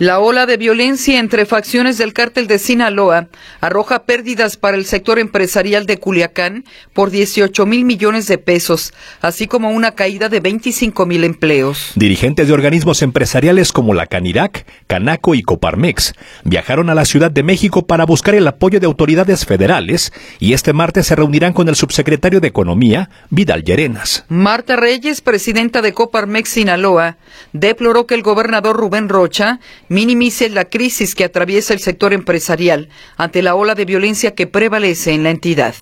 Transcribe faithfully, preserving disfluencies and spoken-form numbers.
La ola de violencia entre facciones del cártel de Sinaloa arroja pérdidas para el sector empresarial de Culiacán por dieciocho mil millones de pesos, así como una caída de veinticinco mil empleos. Dirigentes de organismos empresariales como la Canirac, Canaco y Coparmex viajaron a la Ciudad de México para buscar el apoyo de autoridades federales y este martes se reunirán con el subsecretario de Economía, Vidal Llerenas. Marta Reyes, presidenta de Coparmex Sinaloa, deploró que el gobernador Rubén Rocha minimice la crisis que atraviesa el sector empresarial ante la ola de violencia que prevalece en la entidad.